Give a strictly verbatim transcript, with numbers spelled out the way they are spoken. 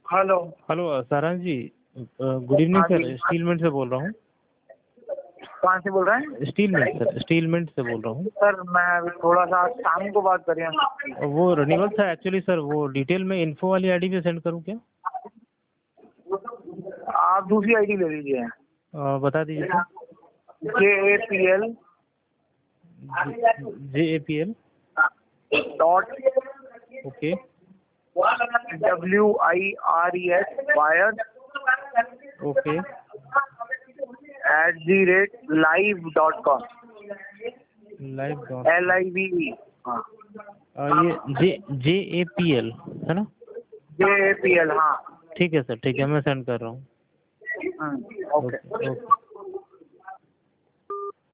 Hello. Hello Saransh ji, good evening हाँ sir. जी। Steel mint से बोल रहा हूँ। कहाँ से बोल रहे हैं? Steel mint sir, steel mint से बोल रहा हूँ। सर मैं अभी थोड़ा सा शाम को बात करें। वो रिन्यूअल था एक्चुअली सर, वो डिटेल में इन्फो वाली आईडी पे सेंड करूँ क्या? आप दूसरी आईडी ले लीजिए। अ, बता दीजिए sir. J A P L J A P L dot okay W I R E S wire okay at the rate live dot com. Live dot L I V E. हाँ, ये J J A P L है ना? J A P L. हाँ ठीक है sir, ठीक है, मैं सेंड कर रहा हूँ। Hmm, okay. Okay okay.